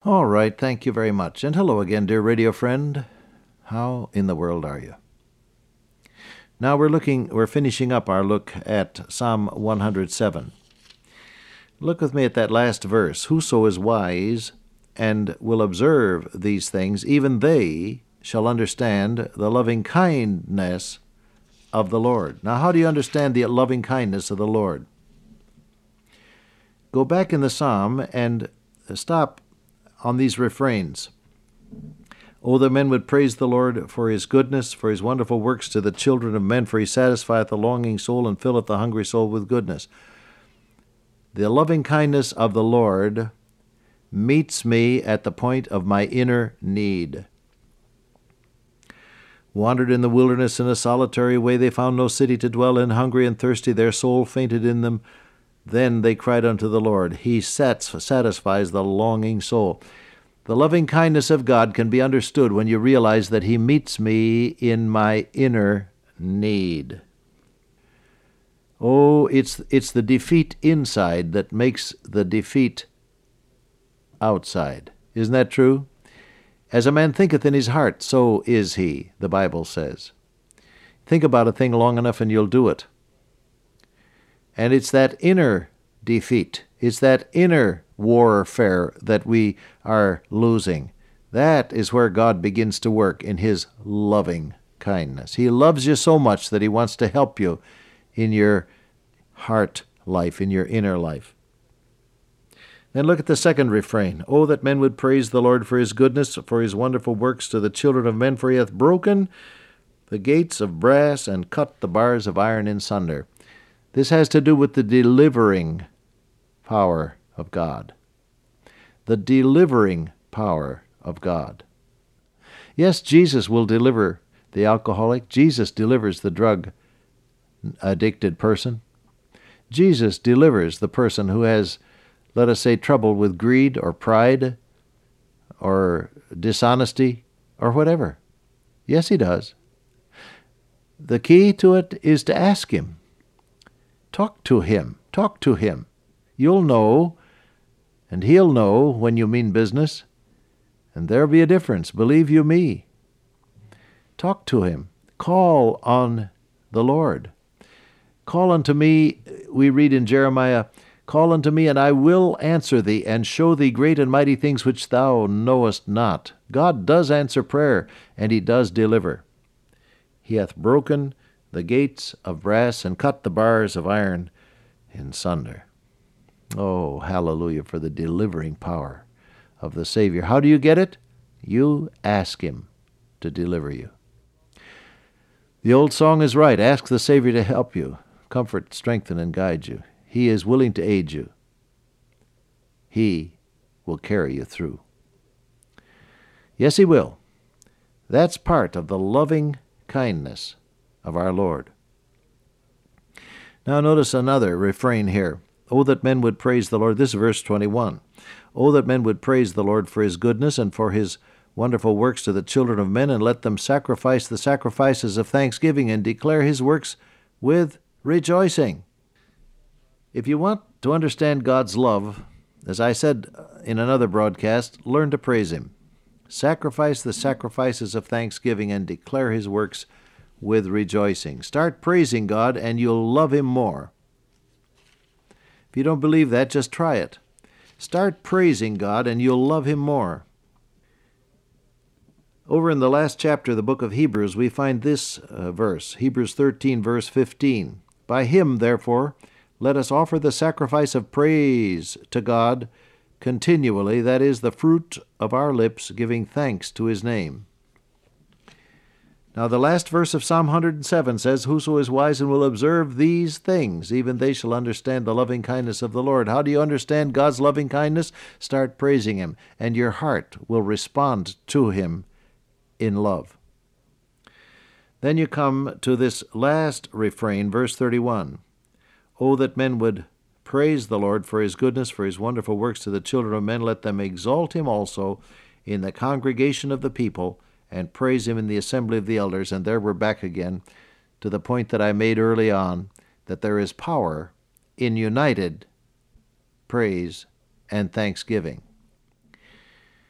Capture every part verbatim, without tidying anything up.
All right, thank you very much. And hello again, dear radio friend. How in the world are you? Now we're looking, we're finishing up our look at Psalm one hundred seven. Look with me at that last verse. Whoso is wise and will observe these things, even they shall understand the loving kindness of the Lord. Now, how do you understand the loving kindness of the Lord? Go back in the psalm and stop on these refrains. Oh, that men would praise the Lord for his goodness, for his wonderful works to the children of men, for he satisfieth the longing soul and filleth the hungry soul with goodness. The loving kindness of the Lord meets me at the point of my inner need. Wandered in the wilderness in a solitary way, they found no city to dwell in, hungry and thirsty, their soul fainted in them. Then they cried unto the Lord. He satisfies the longing soul. The loving kindness of God can be understood when you realize that he meets me in my inner need. Oh, it's it's the defeat inside that makes the defeat outside. Isn't that true? As a man thinketh in his heart, so is he, the Bible says. Think about a thing long enough and you'll do it. And it's that inner defeat, it's that inner warfare that we are losing. That is where God begins to work in his loving kindness. He loves you so much that he wants to help you in your heart life, in your inner life. Then look at the second refrain. Oh, that men would praise the Lord for his goodness, for his wonderful works to the children of men, for he hath broken the gates of brass and cut the bars of iron in sunder. This has to do with the delivering power of God. The delivering power of God. Yes, Jesus will deliver the alcoholic. Jesus delivers the drug-addicted person. Jesus delivers the person who has, let us say, trouble with greed or pride or dishonesty or whatever. Yes, he does. The key to it is to ask him. Talk to him. Talk to him. You'll know, and he'll know when you mean business, and there'll be a difference, believe you me. Talk to him. Call on the Lord. Call unto me, we read in Jeremiah, call unto me, and I will answer thee, and show thee great and mighty things which thou knowest not. God does answer prayer, and he does deliver. He hath broken the gates of brass and cut the bars of iron in sunder. Oh, hallelujah for the delivering power of the Savior. How do you get it? You ask him to deliver you. The old song is right. Ask the Savior to help you, comfort, strengthen, and guide you. He is willing to aid you. He will carry you through. Yes, he will. That's part of the loving kindness of our Lord. Now notice another refrain here. Oh, that men would praise the Lord. This is verse twenty-one. Oh, that men would praise the Lord for his goodness and for his wonderful works to the children of men, and let them sacrifice the sacrifices of thanksgiving and declare his works with rejoicing. If you want to understand God's love, as I said in another broadcast, learn to praise him. Sacrifice the sacrifices of thanksgiving and declare his works with rejoicing. Start praising God and you'll love him more. If you don't believe that, just try it. Start praising God and you'll love him more. Over in the last chapter of the book of Hebrews, we find this uh, verse, Hebrews thirteen, verse fifteen. By him, therefore, let us offer the sacrifice of praise to God continually, that is, the fruit of our lips, giving thanks to his name. Now the last verse of Psalm one hundred seven says, whoso is wise and will observe these things, even they shall understand the loving kindness of the Lord. How do you understand God's loving kindness? Start praising him, and your heart will respond to him in love. Then you come to this last refrain, verse thirty-one. Oh, that men would praise the Lord for his goodness, for his wonderful works to the children of men. Let them exalt him also in the congregation of the people, and praise him in the assembly of the elders. And there we're back again to the point that I made early on, that there is power in united praise and thanksgiving.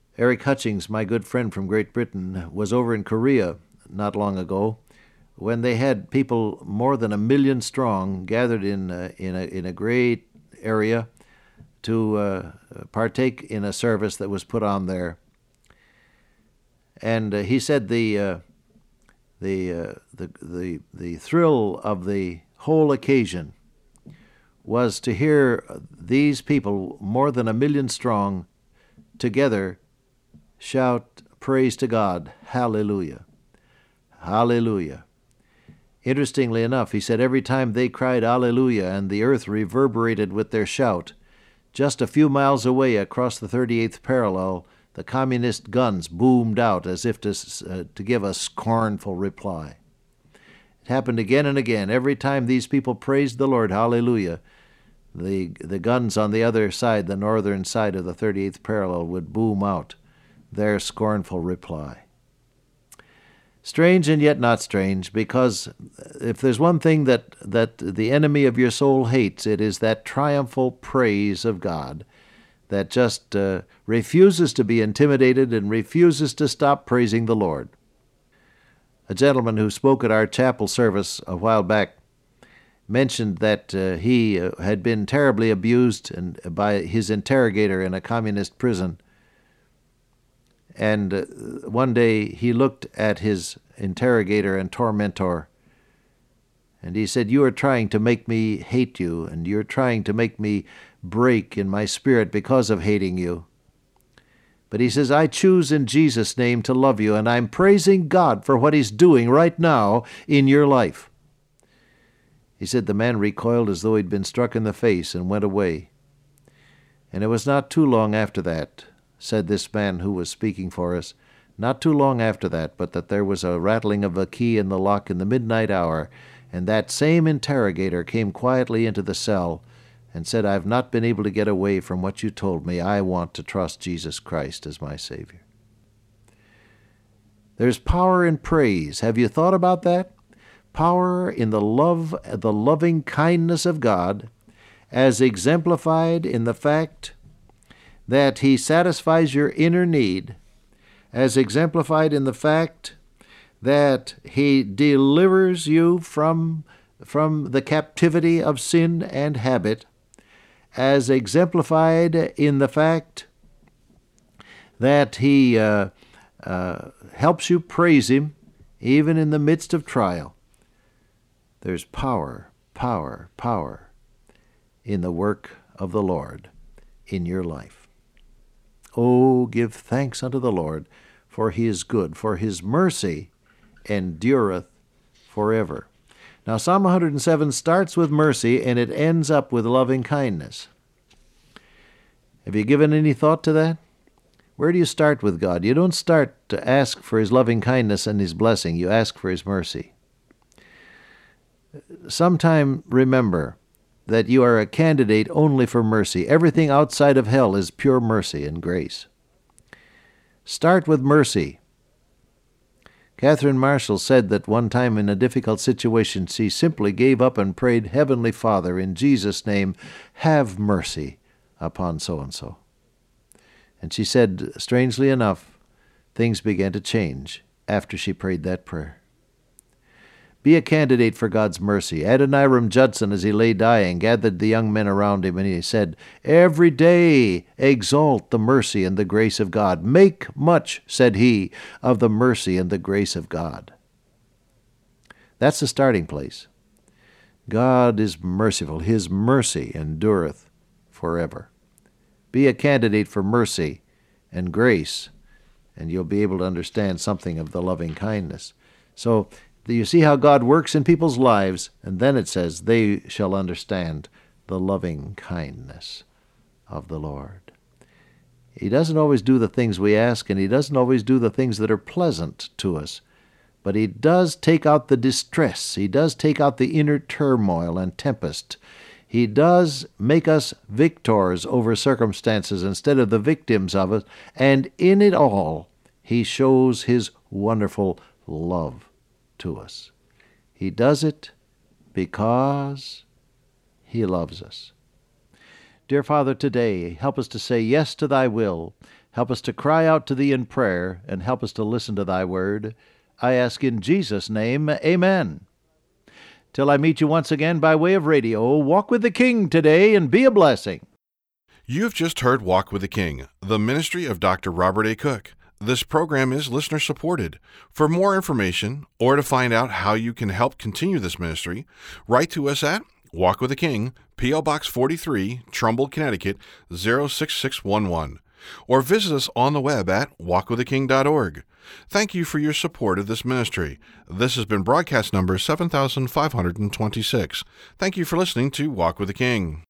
Eric Hutchings, my good friend from Great Britain, was over in Korea not long ago when they had people more than a million strong gathered in uh, in a in a great area to uh, partake in a service that was put on there. And uh, he said the uh, the, uh, the the the thrill of the whole occasion was to hear these people, more than a million strong, together shout praise to God, hallelujah, hallelujah. Interestingly enough, he said every time they cried hallelujah and the earth reverberated with their shout, just a few miles away across the thirty-eighth parallel, the communist guns boomed out as if to, uh, to give a scornful reply. It happened again and again. Every time these people praised the Lord, hallelujah, the, the guns on the other side, the northern side of the thirty-eighth parallel, would boom out their scornful reply. Strange and yet not strange, because if there's one thing that, that the enemy of your soul hates, it is that triumphal praise of God that just uh, refuses to be intimidated and refuses to stop praising the Lord. A gentleman who spoke at our chapel service a while back mentioned that uh, he uh, had been terribly abused and, by his interrogator in a communist prison. And uh, one day he looked at his interrogator and tormentor, and he said, "You are trying to make me hate you, and you're trying to make me break in my spirit because of hating you. But," he says, "I choose in Jesus' name to love you, and I'm praising God for what He's doing right now in your life." He said the man recoiled as though he'd been struck in the face and went away. And it was not too long after that, said this man who was speaking for us, not too long after that, but that there was a rattling of a key in the lock in the midnight hour, and that same interrogator came quietly into the cell and said, "I've not been able to get away from what you told me. I want to trust Jesus Christ as my Savior." There's power in praise. Have you thought about that? Power in the love, the loving kindness of God, as exemplified in the fact that He satisfies your inner need, as exemplified in the fact that He delivers you from, from the captivity of sin and habit, as exemplified in the fact that He uh, uh, helps you praise Him even in the midst of trial. There's power, power, power in the work of the Lord in your life. Oh, give thanks unto the Lord, for He is good, for His mercy endureth forever. Now, Psalm one hundred seven starts with mercy, and it ends up with loving kindness. Have you given any thought to that? Where do you start with God? You don't start to ask for His loving kindness and His blessing. You ask for His mercy. Sometime remember that you are a candidate only for mercy. Everything outside of hell is pure mercy and grace. Start with mercy. Catherine Marshall said that one time in a difficult situation, she simply gave up and prayed, "Heavenly Father, in Jesus' name, have mercy upon so-and-so." And she said, strangely enough, things began to change after she prayed that prayer. Be a candidate for God's mercy. Adoniram Judson, as he lay dying, gathered the young men around him, and he said, "Every day exalt the mercy and the grace of God. Make much," said he, "of the mercy and the grace of God." That's the starting place. God is merciful. His mercy endureth forever. Be a candidate for mercy and grace, and you'll be able to understand something of the loving kindness. So, you see how God works in people's lives, and then it says, "They shall understand the loving kindness of the Lord." He doesn't always do the things we ask, and He doesn't always do the things that are pleasant to us, but He does take out the distress. He does take out the inner turmoil and tempest. He does make us victors over circumstances instead of the victims of it, and in it all, He shows His wonderful love to us. He does it because He loves us. Dear Father, today, help us to say yes to Thy will. Help us to cry out to Thee in prayer, and help us to listen to Thy word. I ask in Jesus' name, amen. Till I meet you once again by way of radio, walk with the King today and be a blessing. You've just heard Walk with the King, the ministry of Doctor Robert A. Cook. This program is listener-supported. For more information, or to find out how you can help continue this ministry, write to us at Walk with the King, P O. Box forty-three, Trumbull, Connecticut, zero six six one one, or visit us on the web at walk with the king dot org. Thank you for your support of this ministry. This has been broadcast number seven thousand five hundred twenty-six. Thank you for listening to Walk with the King.